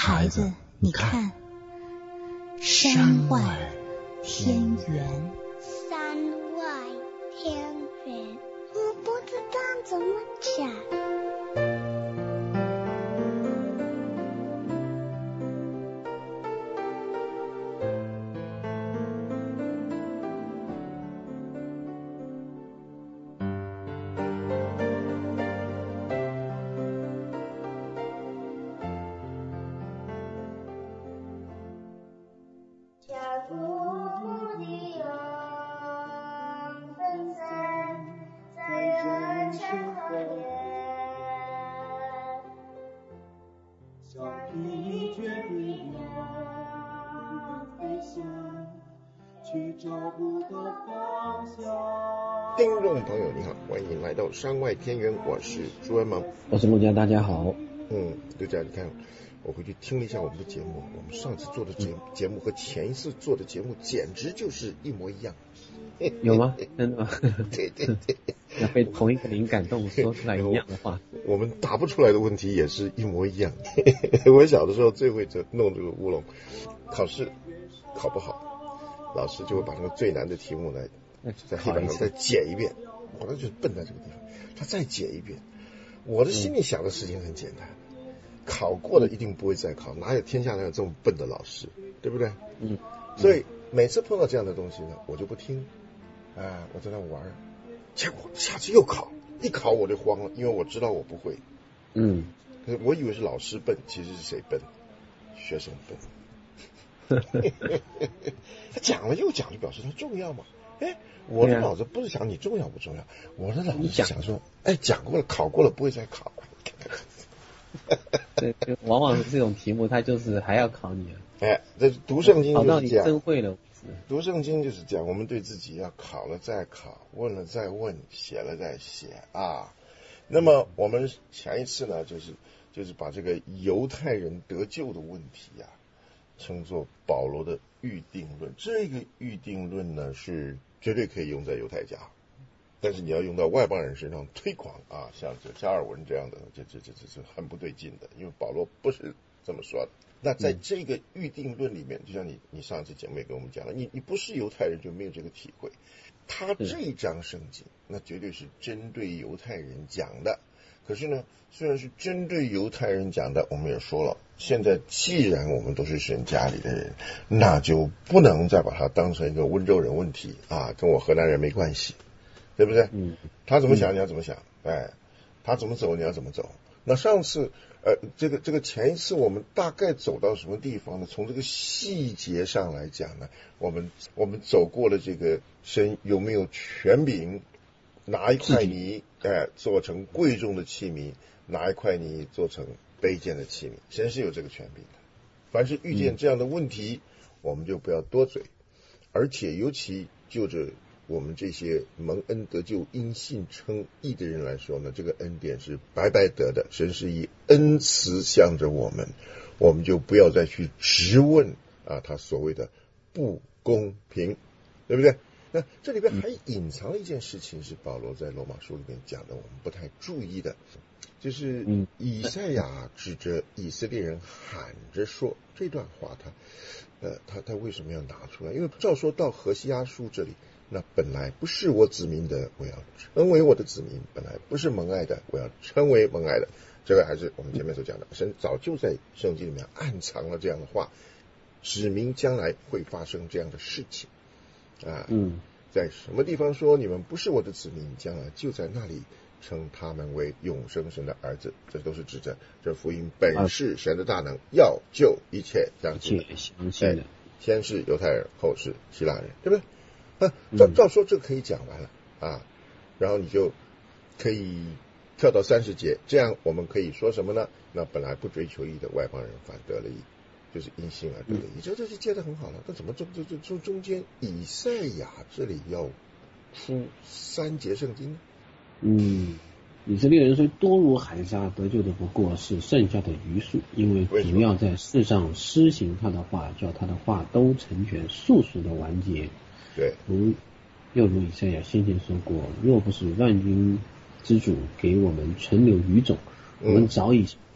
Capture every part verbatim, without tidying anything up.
孩子，你看，山外天圆。 山外天圆，我不知道怎么讲。 听众朋友你好，欢迎来到山外天圆，我是朱文萌， 我是陆家，大家好。 嗯，陆家，你看我回去听了一下我们的节目，我们上次做的节节目和前一次做的节目简直就是一模一样。 有吗？真的吗？ 对对对， 要被同一个灵感动说出来一样的话， 我们答不出来的问题也是一模一样。我小的时候最会弄这个乌龙，考试考不好，老师就会把那个最难的题目呢在黑板上再解一遍，我那就是笨在这个地方，他再解一遍。我的心里想的事情很简单，考过了一定不会再考，哪有天下哪有这么笨的老师，对不对？ 嗯， 所以每次碰到这样的东西呢，我就不听，啊，我在那玩，结果下次又考，一考我就慌了，因为我知道我不会。 嗯， 可是我以为是老师笨，其实是谁笨？学生笨。他讲了又讲，就表示它重要嘛。哎，我的脑子不是想你重要不重要，我的脑子是想说，哎，讲过了，考过了，不会再考。 对，就往往这种题目，它就是还要考你啊。 哎，这读圣经就是这样， 考到你真会了。 读圣经就是这样，我们对自己要考了再考，问了再问，写了再写啊。那么我们前一次呢，就是就是把这个犹太人得救的问题啊，称作保罗的预定论。这个预定论呢，是绝对可以用在犹太家，但是你要用到外邦人身上推广啊，像这加尔文这样的，这这这这是很不对劲的，因为保罗不是这么说的。那在这个预定论里面，就像你你上次节目也跟我们讲了，你你不是犹太人就没有这个体会。他这一章圣经，那绝对是针对犹太人讲的。可是呢，虽然是针对犹太人讲的，我们也说了，现在既然我们都是神家里的人，那就不能再把它当成一个温州人问题啊，跟我河南人没关系，对不对？ 嗯， 他怎么想你要怎么想，哎，他怎么走你要怎么走。那上次呃，这个这个前一次我们大概走到什么地方呢？从这个细节上来讲呢，我们我们走过了这个神有没有权柄，拿一块泥哎做成贵重的器皿，拿一块泥做成卑贱的器皿，神是有这个权柄的。凡是遇见这样的问题，嗯、我们就不要多嘴，而且尤其就着我们这些蒙恩得救因信称义的人来说呢，这个恩典是白白得的，神是以恩慈向着我们，我们就不要再去质问啊他所谓的不公平，对不对？那这里边还隐藏了一件事情，是保罗在罗马书里面讲的，我们不太注意的，就是以赛亚指着以色列人喊着说这段话他，呃，他他为什么要拿出来？因为照说到何西阿书这里，那本来不是我子民的，我要称为我的子民；本来不是蒙爱的，我要称为蒙爱的。这个还是我们前面所讲的，神早就在圣经里面暗藏了这样的话，指明将来会发生这样的事情啊。嗯，在什么地方说你们不是我的子民，将来就在那里称他们为永生神的儿子。这都是指着这福音本是神的大能，要救一切相信的。 相信的， 先是犹太人，后是希腊人，对不对？啊，照照说这可以讲完了啊，然后你就可以跳到三十节，这样我们可以说什么呢？那本来不追求义的外邦人反得了义，就是因信而得了义，这这就接得很好了。那怎么中中中中中间以赛亚这里要出三节圣经呢？ 嗯，以色列人虽多如海沙，得救的不过是剩下的余数，因为主要在世上施行他的话，叫他的话都成全，速速的完结。 对， 如又如以赛亚先前说过，若不是万军之主给我们存留余种，我们早已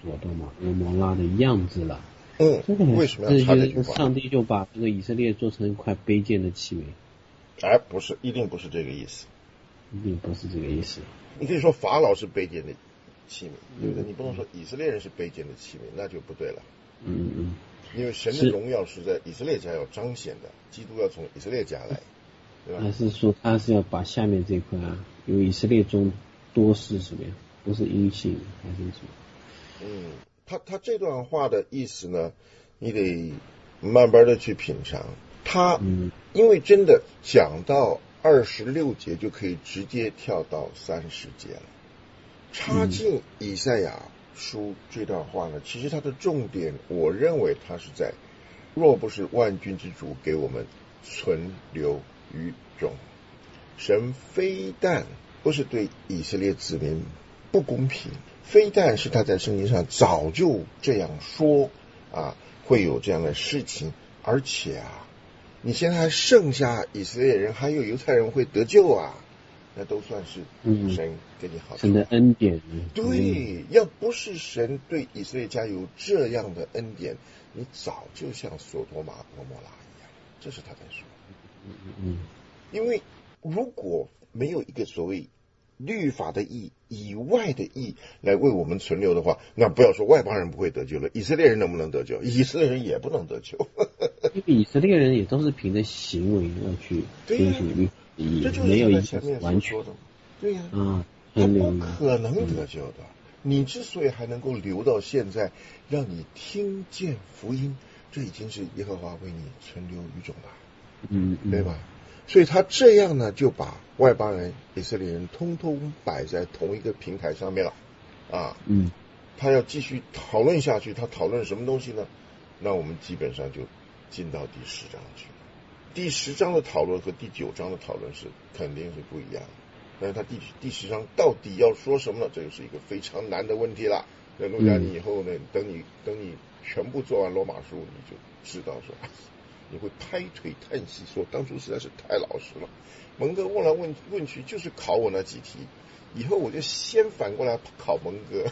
索多玛、俄摩拉的样子了。 嗯， 这个为什么要插这句话？ 上帝就把这个以色列做成一块卑贱的器皿。 哎，不是，一定不是这个意思， 一定不是这个意思。 你可以说法老是卑贱的器皿，对不对？你不能说以色列人是卑贱的器皿，那就不对了。 嗯嗯。 因为神的荣耀是在以色列家要彰显的，基督要从以色列家来，对吧？ 还是说他是要把下面这块啊，由以色列中多是什么呀？不是阴性还是什么？ 嗯，他他这段话的意思呢，你得慢慢的去品尝。他、嗯、因为真的讲到二十六节就可以直接跳到三十节了，插进以赛亚书这段话呢，其实它的重点，我认为它是在，若不是万军之主给我们存留余种，神非但不是对以色列子民不公平，非但是他在圣经上早就这样说啊，会有这样的事情，而且啊，你现在还剩下以色列人，还有犹太人会得救啊。那都算是神给你好处， 神的恩典。 对，要不是神对以色列家有这样的恩典，你早就像索多玛、俄摩拉一样。这是他在说。 嗯嗯。 因为如果没有一个所谓律法的义以外的义来为我们存留的话，那不要说外邦人不会得救了，以色列人能不能得救？以色列人也不能得救。 因为以色列人也都是凭着行为要去遵守律法。 这就是前面所说的，对呀、啊， 啊， 他不可能得救的。你之所以还能够留到现在，让你听见福音，这已经是耶和华为你存留余种了， 嗯， 对吧？所以他这样呢，就把外邦人、以色列人通通摆在同一个平台上面了，啊， 嗯， 他要继续讨论下去，他讨论什么东西呢？那我们基本上就进到第十章去。第十章的讨论和第九章的讨论是肯定是不一样的，但是他第第十章到底要说什么呢？这个是一个非常难的问题了。那陆家，你以后呢，等你等你全部做完罗马书，你就知道说，你会拍腿叹息说，当初实在是太老实了。蒙哥问来问问去就是考我那几题，以后我就先反过来考蒙哥。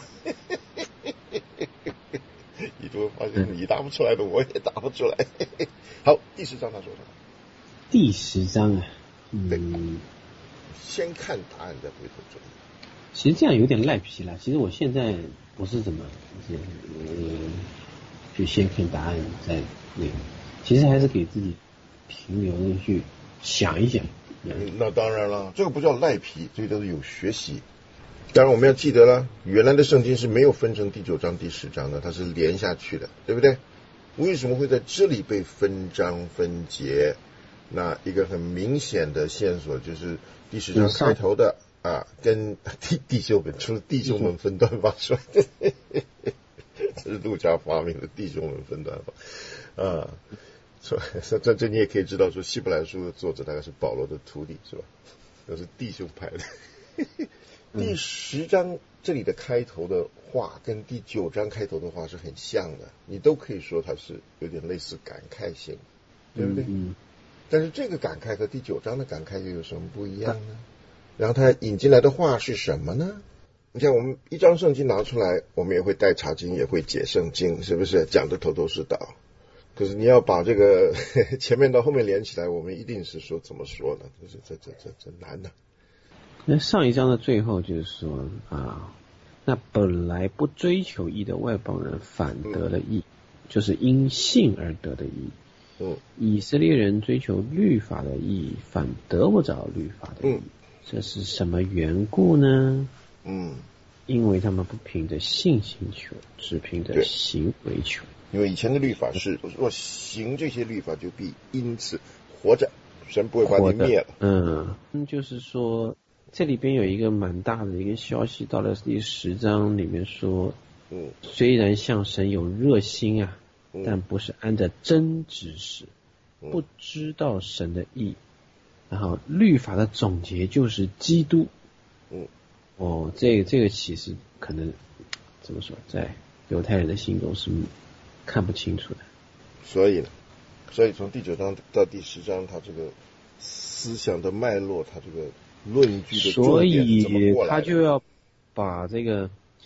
你就会发现你答不出来的，我也答不出来。好，第十章他说什么？ 第十章啊，嗯， 先看答案再回头追。 其实这样有点赖皮了。其实我现在不是怎么，呃，就先看答案再那个，其实还是给自己停留的去想一想。 嗯，那当然了，这个不叫赖皮，这个都是有学习。当然我们要记得了，原来的圣经是没有分成第九章第十章的，它是连下去的，对不对？为什么会在这里被分章分节？那一个很明显的线索就是第十章开头的啊，跟弟弟兄们，除了弟兄们分段法出来的，这是路加发明的弟兄们分段法啊。说这这你也可以知道，说希伯来书的作者大概是保罗的徒弟，是吧？都是弟兄派的。第十章这里的开头的话跟第九章开头的话是很像的，你都可以说它是有点类似感慨性，对不对？ 嗯嗯。 但是这个感慨和第九章的感慨又有什么不一样呢？然后他引进来的话是什么呢？你看我们一张圣经拿出来，我们也会带查经，也会解圣经，是不是讲得头头是道？可是你要把这个前面到后面连起来，我们一定是说怎么说呢？这这这这这难呢、啊。 那上一章的最后就是说啊，那本来不追求义的外邦人反得了义，嗯、就是因信而得的义。 嗯， 以色列人追求律法的义，反得不着律法的义， 嗯、 这是什么缘故呢？ 嗯， 因为他们不凭着信心求，只凭着行为求。 因为以前的律法是，若行这些律法，就必因此活着，神不会把你灭了。 嗯，就是说这里边有一个蛮大的一个消息，到了第十章里面说， 嗯， 虽然向神有热心啊。但不是按着真知识，不知道神的意，然后律法的总结就是基督。 嗯， 哦，这个这个其实可能怎么说，在犹太人的心中是看不清楚的。 所以呢，所以从第九章到第十章，他这个思想的脉络，他这个论据的重点怎么过来的？ 所以他就要把这个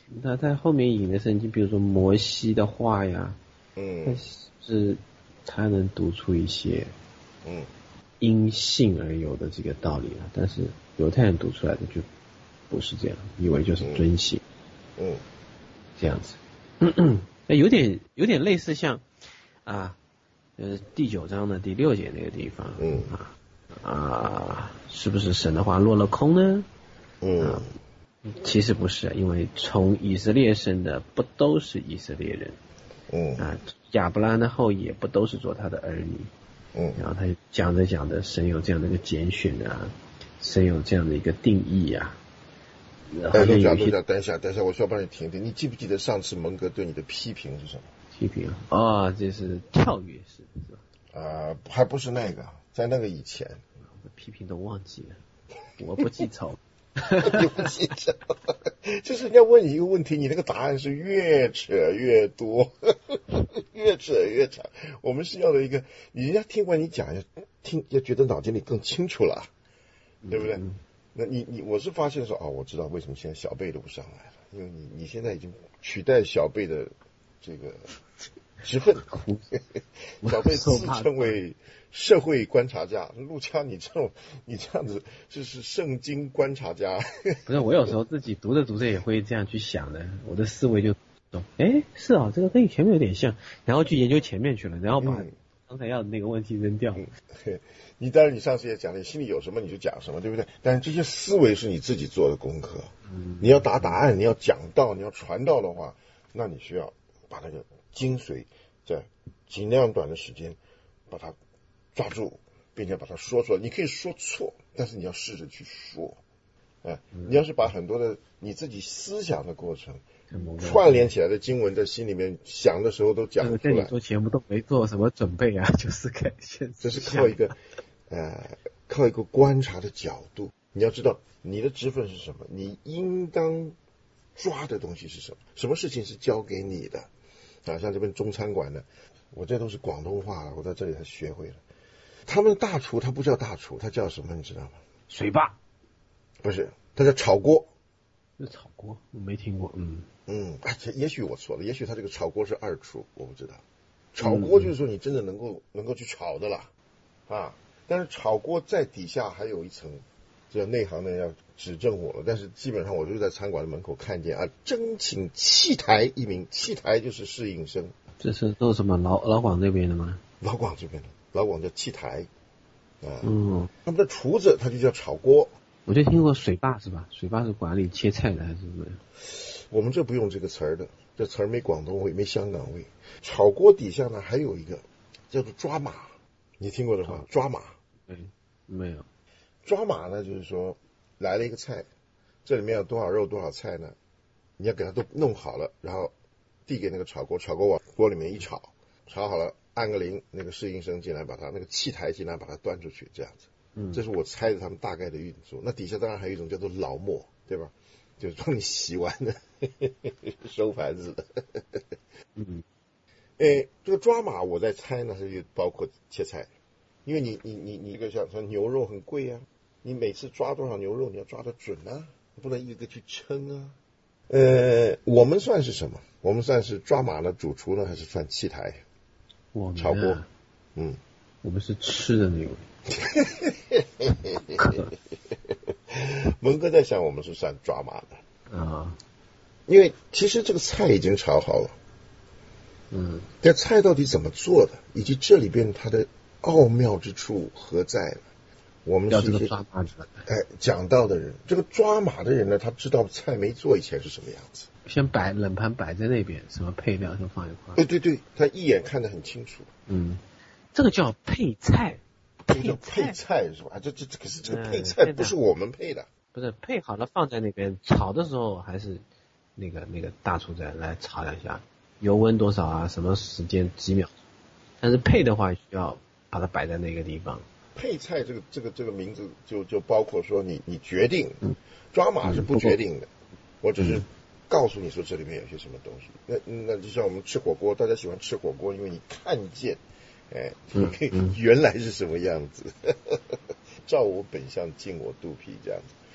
那在后面引的圣经，比如说摩西的话呀， 嗯， 是他能读出一些嗯因信而有的这个道理了，但是犹太人读出来的就不是这样，以为就是遵行， 嗯， 这样子，那有点有点类似像啊，呃第九章的第六节那个地方， 嗯啊啊，是不是神的话落了空呢？ 嗯。 啊其实不是，因为从以色列生的不都是以色列人， 嗯啊，亚伯拉罕的后裔也不都是做他的儿女， 嗯， 然后他就讲着讲着，神有这样的一个拣选啊，神有这样的一个定义啊。 哎，陆家，陆家，等一下，等一下，我需要帮你停停。你记不记得上次蒙哥对你的批评是什么？ 批评啊，哦，这是跳跃式是吧？ 啊、呃，还不是那个，在那个以前， 我批评都忘记了，我不记仇。 你不记仇，就是人家问你一个问题，你那个答案是越扯越多，越扯越长。我们是要的一个，你人家听完你讲，要听要觉得脑筋里更清楚了，对不对？嗯、那你你我是发现说，哦，我知道为什么现在小贝都不上来了，因为你你现在已经取代小贝的这个职分，小贝自称为社会观察家，陆强，你这种你这样子就是圣经观察家。 不是，我有时候自己读着读着也会这样去想的，我的思维就，哎，是啊，这个跟前面有点像，然后去研究前面去了，然后把刚才要的那个问题扔掉。 嗯、你当然你上次也讲了，你心里有什么你就讲什么，对不对？但是这些思维是你自己做的功课，嗯、你要答答案，你要讲道，你要传道的话，那你需要把那个精髓在尽量短的时间把它抓住，并且把它说出来。你可以说错，但是你要试着去说。哎，你要是把很多的你自己思想的过程串联起来的经文在心里面想的时候都讲出来。 这个做节目都没做什么准备啊，就是看现这是靠一个呃靠一个观察的角度。你要知道你的职分是什么，你应当抓的东西是什么，什么事情是交给你的啊？像这边中餐馆的，我这都是广东话，我在这里才学会了。他们的大厨他不叫大厨，他叫什么你知道吗？ 水坝。 不是，他叫炒锅。 是炒锅，我没听过。嗯嗯，哎，也许我错了，也许他这个炒锅是二厨，我不知道。炒锅就是说你真的能够、嗯、能够去炒的啦，啊！但是炒锅在底下还有一层，这内行的要指正我了。但是基本上我就在餐馆的门口看见啊，征请契台一名，契台就是侍应生。 这是都是什么老老广那边的吗？ 老广这边的，老广叫契台。啊， 嗯， 他们的厨子他就叫炒锅。 我就听过水坝是吧？水坝是管理切菜的还是什么？ 我们这不用这个词儿的，这词儿没广东味，没香港味。炒锅底下呢还有一个叫做抓马，你听过的吗？抓马？ 嗯，没有。 抓马呢，就是说来了一个菜，这里面有多少肉多少菜呢？你要给它都弄好了，然后递给那个炒锅，炒锅往锅里面一炒，炒好了按个铃，那个侍应生进来把它那个器台进来把它端出去，这样子。嗯，这是我猜的他们大概的运作。那底下当然还有一种叫做老磨，对吧？就是帮你洗完的收盘子的。嗯，诶，这个抓马我在猜呢，是包括切菜，因为你你你你这个像说牛肉很贵啊，你每次抓多少牛肉你要抓得准啊，不能一个个去称啊。呃，我们算是什么？我们算是抓马的主厨呢，还是算器台？ 我们炒锅，嗯， 我们是吃的那个。 蒙哥在想我们是算抓马的啊， 因为其实这个菜已经炒好了，嗯，这菜到底怎么做的，以及这里边它的奥妙之处何在呢？我们是一些抓马的哎讲到的人，这个抓马的人呢，他知道菜没做以前是什么样子， 先摆冷盘摆在那边，什么配料都放一块， 对对对，他一眼看得很清楚， 嗯，这个叫配菜。 这叫配菜是吧？这这可是这个配菜不是我们配的， 不是配好了放在那边炒的时候，还是那个那个大厨在来炒两下，油温多少啊，什么时间几秒，但是配的话需要把它摆在那个地方。 配菜这个这个这个名字就就包括说你你决定，嗯，抓马是不决定的，嗯、我只是告诉你说这里面有些什么东西。那那就像我们吃火锅，大家喜欢吃火锅，因为你看见。哎， 嗯嗯、 原来是什么样子？照我本相，进我肚皮这样子。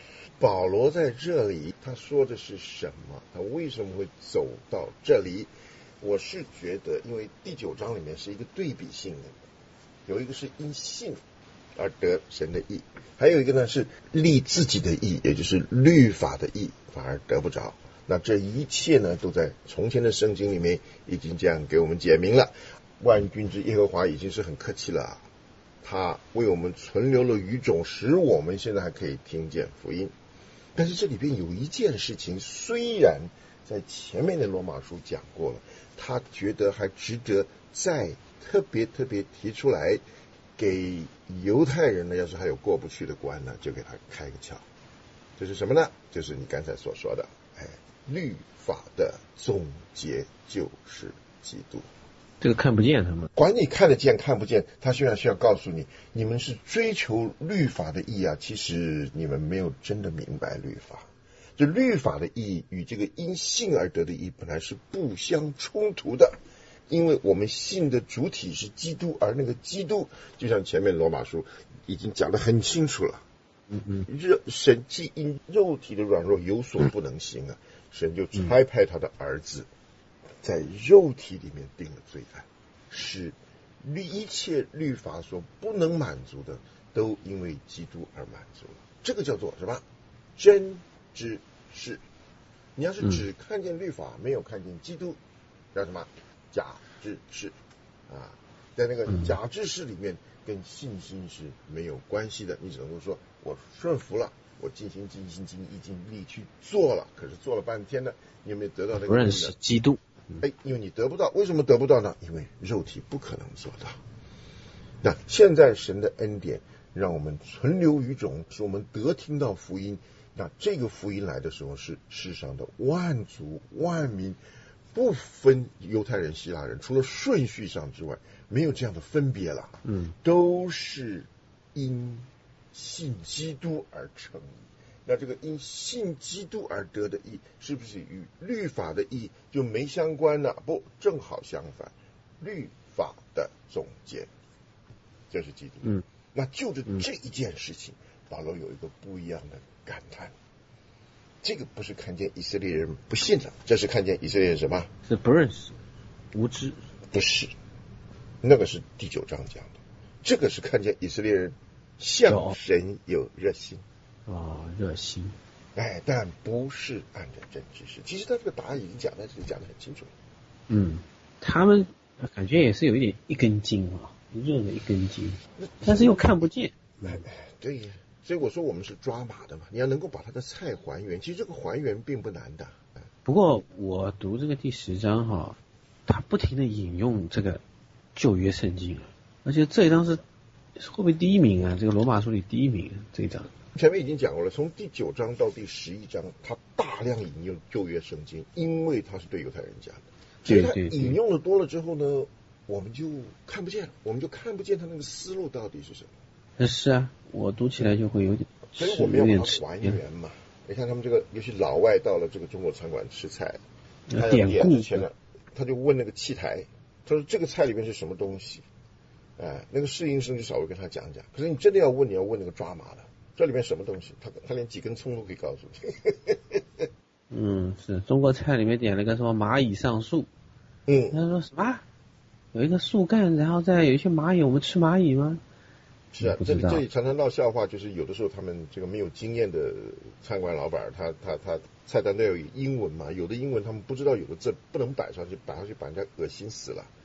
保罗在这里他说的是什么？他为什么会走到这里？我是觉得，因为第九章里面是一个对比性的，有一个是因信而得神的义，还有一个呢是立自己的义，也就是律法的义，反而得不着。那这一切呢，都在从前的圣经里面已经这样给我们解明了。万军之耶和华已经是很客气了，他为我们存留了余种，使我们现在还可以听见福音。但是这里边有一件事情，虽然在前面的罗马书讲过了，他觉得还值得再特别特别提出来，给犹太人呢，要是还有过不去的关呢，就给他开个窍。这是什么呢？就是你刚才所说的，哎，律法的总结就是基督。 这个看不见他们， 管你看得见看不见，他虽然是要告诉你，你们是追求律法的义啊，其实你们没有真的明白律法。这律法的义与这个因信而得的义本来是不相冲突的，因为我们信的主体是基督，而那个基督就像前面罗马书已经讲得很清楚了， 嗯嗯， 神既因肉体的软弱有所不能行啊，神就差派他的儿子在肉体里面定了罪案，使一切律法所不能满足的都因为基督而满足了。这个叫做什么？真知识。你要是只看见律法，没有看见基督，叫什么？假知识啊！在那个假知识里面，跟信心是没有关系的。你只能够说我顺服了，我尽心尽心尽意尽力去做了，可是做了半天呢，你有没有得到那个？ 不认识基督。 哎，因为你得不到，为什么得不到呢？因为肉体不可能做到。那现在神的恩典让我们存留余种，使我们得听到福音。那这个福音来的时候，是世上的万族万民，不分犹太人希腊人，除了顺序上之外，没有这样的分别了。 嗯， 都是因信基督而成义。那这个因信基督而得的义，是不是与律法的义就没相关呢？不，正好相反，律法的总结就是基督。 嗯， 那就着这一件事情，保罗有一个不一样的感叹。这个不是看见以色列人不信了，这是看见以色列人什么？ 是不认识、无知。 不是，那个是第九章讲的。这个是看见以色列人向神有热心。 哦，热心， 哎，但不是按照真知识。其实他这个答案已经讲在这里，讲得很清楚了。 嗯，他们感觉也是有一点一根筋啊，热的一根筋，但是又看不见。 哎，对，所以我说我们是抓马的嘛，你要能够把他的菜还原，其实这个还原并不难的。 不过我读这个第十章哈，他不停的引用这个旧约圣经，而且这一章是会不会第一名啊？这个罗马书里第一名这一章。 前面已经讲过了，从第九章到第十一章，他大量引用旧约圣经，因为他是对犹太人讲的。所以他引用的多了之后呢，我们就看不见了，我们就看不见他那个思路到底是什么。 是啊，我读起来就会有点， 所以我们要把它还原嘛。你看他们这个，尤其老外到了这个中国餐馆吃菜，他要点之前呢，他就问那个器台，他说这个菜里面是什么东西？哎，那个侍应生就稍微跟他讲讲。可是你真的要问，你要问那个抓马的。这里面什么东西？他他连几根葱都可以告诉你。 嗯，是中国菜里面点了个什么蚂蚁上树。 嗯， 他说什么？有一个树干，然后再有一些蚂蚁，我们吃蚂蚁吗？ 是啊，这里这里常常闹笑话，就是有的时候他们这个没有经验的餐馆老板，他他他菜单都有英文嘛，有的英文他们不知道，有的字不能摆上去，摆上去把人家恶心死了。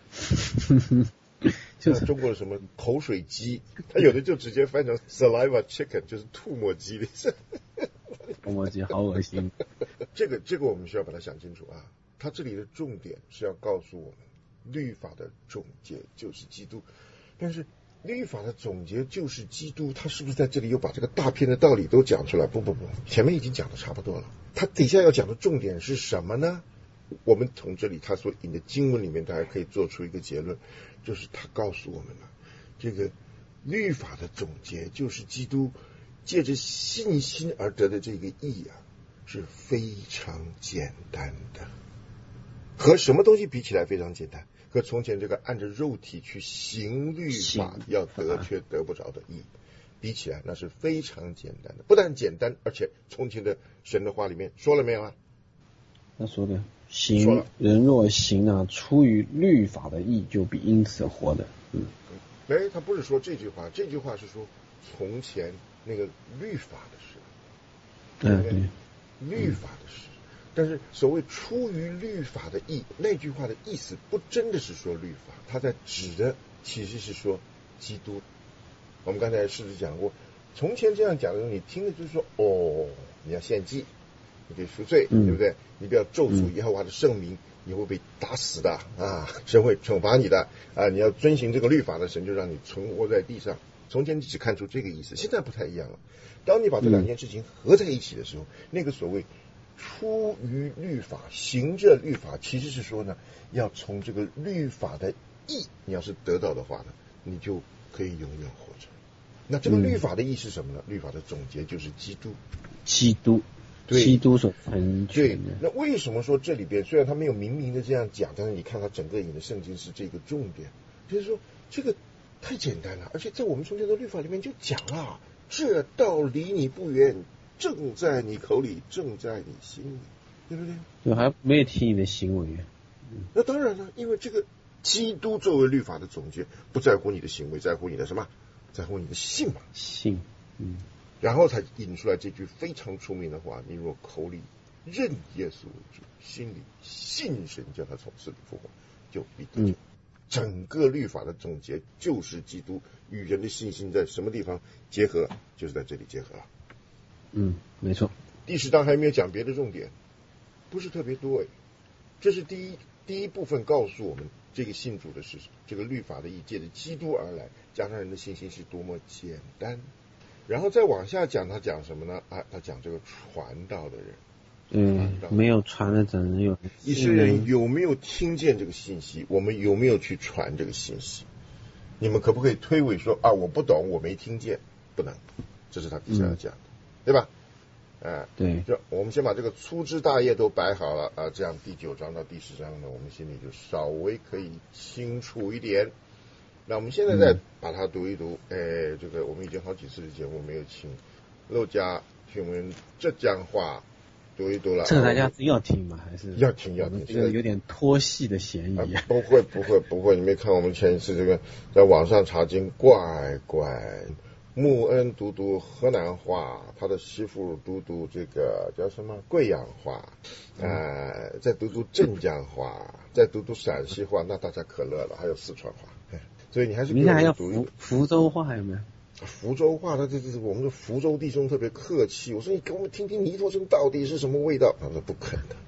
就是中国的什么口水鸡，他有的就直接翻成 saliva chicken， 就是吐沫鸡的意思。 吐沫鸡好恶心。 这个这个我们需要把它想清楚啊。他这里的重点是要告诉我们，律法的总结就是基督。但是律法的总结就是基督，他是不是在这里又把这个大片的道理都讲出来？不不不，前面已经讲的差不多了。他底下要讲的重点是什么呢？我们从这里他所引的经文里面，大家可以做出一个结论，就是他告诉我们了，这个律法的总结就是基督借着信心而得的这个义啊，是非常简单的。和什么东西比起来非常简单？和从前这个按着肉体去行律法要得却得不着的义比起来那是非常简单的，不但简单，而且从前的神的话里面说了没有啊？ 他说的行，人若行啊，出于律法的义，就必因此活的。嗯， 哎，他不是说这句话，这句话是说从前那个律法的事， 嗯，对， 律法的事。但是所谓出于律法的义，那句话的意思不真的是说律法，他在指的其实是说基督。我们刚才是不是讲过，从前这样讲的时候，你听的就是说，哦，你要献祭，你得赎罪， 嗯、 对不对？你不要咒诅耶和华的圣名，你会被打死的啊！神会惩罚你的啊！你要遵行这个律法的，神就让你存活在地上。从前你只看出这个意思，现在不太一样了。当你把这两件事情合在一起的时候，嗯、那个所谓出于律法，行着律法，其实是说呢，要从这个律法的义，你要是得到的话呢，你就可以永远活着。那这个律法的义是什么呢？嗯、律法的总结就是基督， 基督，基督所成全的。 那为什么说这里边虽然他没有明明的这样讲，但是你看他整个引的圣经是这个重点，就是说这个太简单了，而且在我们从前的律法里面就讲了，这道离你不远，正在你口里，正在你心里，对不对？ 就还没有提你的行为。 嗯、那当然了，因为这个基督作为律法的总结，不在乎你的行为，在乎你的什么？在乎你的信嘛。 信，嗯。 然后才引出来这句非常出名的话：你若口里认耶稣为主，心里信神叫他从死里复活，就必得救。嗯、整个律法的总结就是基督与人的信心在什么地方结合，就是在这里结合了。 嗯，没错。 第十章还没有讲别的重点，不是特别多哎。这是第一第一部分告诉我们，这个信主的是这个律法的义借着基督而来，加上人的信心是多么简单。然后再往下讲，他讲什么呢？啊，他讲这个传道的人。 嗯，没有传的怎能有？ 以色列人有没有听见这个信息？我们有没有去传这个信息？你们可不可以推诿说啊，我不懂，我没听见？不能，这是他底下要讲的，嗯、对吧？啊， 对， 就我们先把这个粗枝大叶都摆好了啊，这样第九章到第十章呢，我们心里就稍微可以清楚一点。那我们现在再把它读一读，哎、嗯，这个我们已经好几次的节目没有请陆家听我们浙江话读一读了。 这个大家真要听吗？还是要听要听？ 这个有点脱戏的嫌疑、 啊。不会不会不会，你没看我们前一次这个在网上查经，乖乖。穆恩读读河南话，他的媳妇读读这个叫什么贵阳话，呃，再读读镇江话，再读读陕西话，那大家可乐了，还有四川话，所以你还是明天还要福福州话有没有？ 福州话，他这这我们的福州弟兄特别客气，我说你给我们听听尼陀生到底是什么味道，他说不肯的。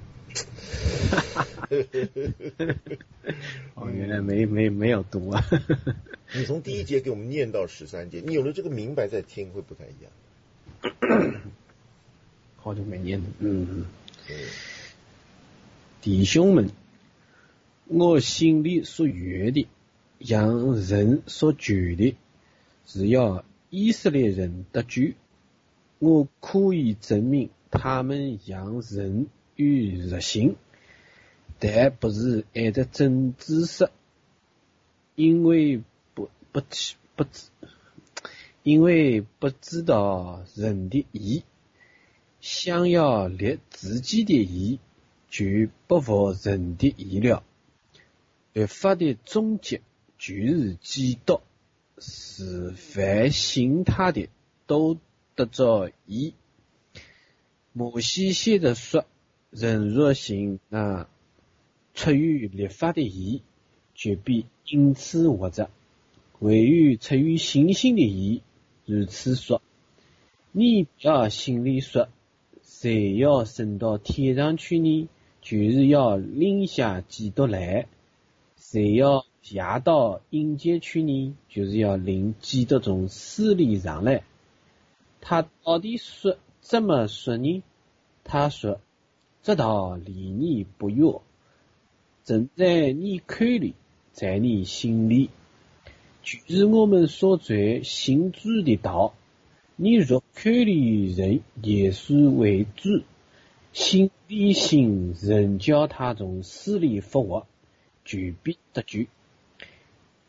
哦，原来没没没有读啊！ 你从第一节给我们念到十三节，你有了这个明白再听会不太一样。 好久没念了。嗯嗯。弟兄们，我心里所愿的，让人所觉的，只要以色列人得救，我可以证明他们让人与热心，但不是按照真知识，因为不不不因为不知道人的义，想要立自己的义，就不服人的义了。律法的终结就是基督，是凡信他的都得着义。摩西写的说，人若信那出于律法的义，就必因此活着。唯有出于信心的义，如此说：你不要心里说，谁要升到天上去呢？就是要领下基督来。谁要下到阴间去呢？就是要领基督从死里上来。他到底说怎么说呢？他说：这道离你不远，正在你口里，在你心里，就是我们所在信主的道。你若口里认耶稣为主，心里信人叫他从死里复活，就必得救。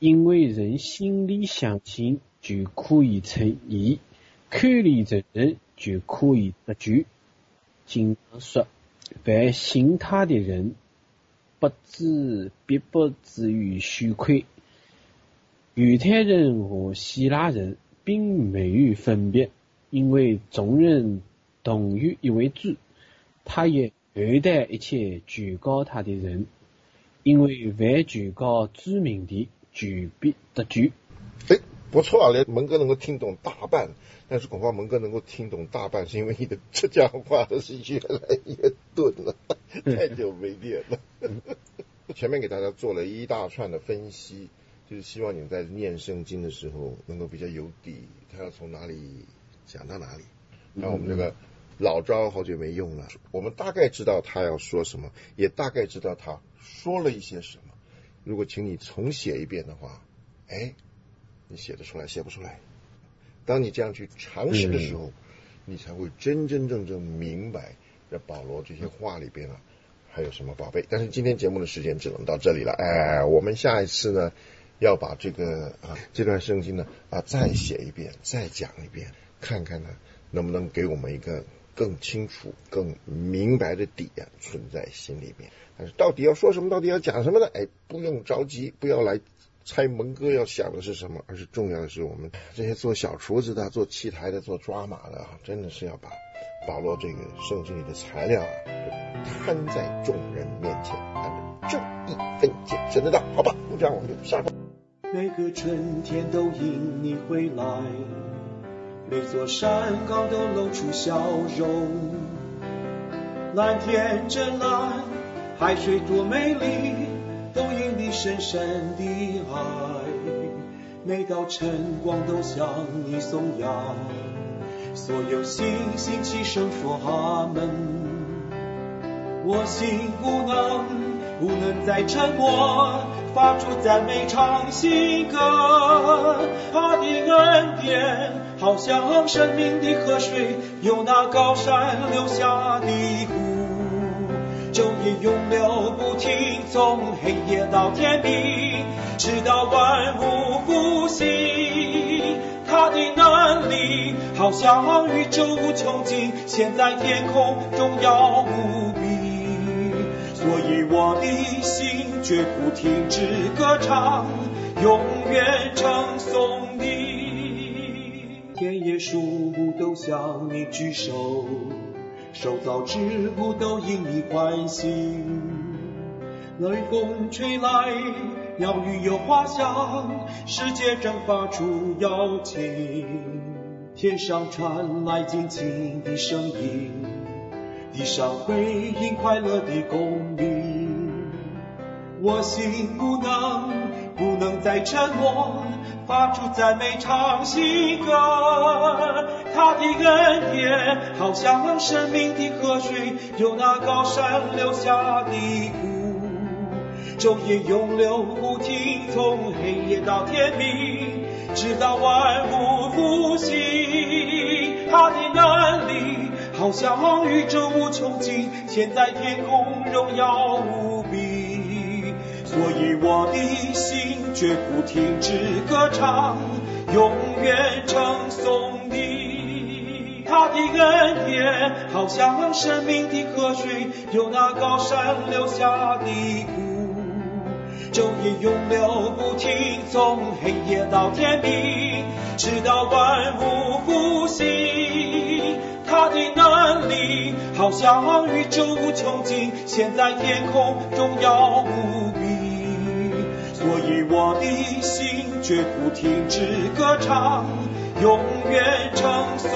因为人心里相信，就可以成义；口里承认，就可以得救。经上说，凡信他的人，不至必不至于羞愧。犹太人和希腊人并没有分别，因为众人同有一位主，他也厚待一切求告他的人，因为凡求告主名的，就必得救。 哎，不错啊，连蒙哥能够听懂大半，但是恐怕蒙哥能够听懂大半，是因为你的这讲话是越来越钝了，太久没练了。前面给大家做了一大串的分析，就是希望你在念圣经的时候能够比较有底，他要从哪里讲到哪里。那我们这个老招好久没用了，我们大概知道他要说什么，也大概知道他说了一些什么。如果请你重写一遍的话，哎，你写得出来写不出来。当你这样去尝试的时候，嗯、你才会真真正正明白这保罗这些话里边啊还有什么宝贝。但是今天节目的时间只能到这里了，哎，我们下一次呢要把这个啊这段圣经呢啊再写一遍，再讲一遍，看看呢能不能给我们一个更清楚、更明白的底啊存在心里面。但是到底要说什么，到底要讲什么呢？哎，不用着急，不要来猜蒙哥要想的是什么，而是重要的是我们这些做小厨子的、做器台的、做抓马的啊，真的是要把保罗这个圣经里的材料啊摊在众人面前，按照正义分解神的道。好吧，就这样，我们就下播。 每个春天都因你回来，每座山岗都露出笑容，蓝天真蓝，海水多美丽，都因你深深的爱。每道晨光都向你颂扬，所有星星齐声说阿门。我心不能不能再沉默，发出赞美唱新歌。他的恩典好像生命的河水，由那高山流下的湖，昼夜永流不停，从黑夜到天明，直到万物复兴。他的能力好像宇宙无穷尽，现在天空荣耀无比。所以我的心绝不停止歌唱，永远称颂你。田野树木都向你举手，受造之物都因你欢喜。冷风吹来，鸟语有花香，世界正发出邀请。天上传来尽情的声音，地上回应快乐的公鸣。我心不能不能再沉默，发出赞美唱新歌。他的恩典好像生命的河水，由那高山流下的湖，昼夜永流不停，从黑夜到天明，直到万物复兴。他的能力好像宇宙无穷尽，现在天空荣耀无比。所以我的心绝不停止歌唱，永远称颂你。他的恩典好像生命的河水，由那高山流下的湖，昼夜永流不停，从黑夜到天明，直到万物复兴。他的能力好像宇宙无穷尽，现在天空荣耀无比。所以我的心绝不停止歌唱，永远称颂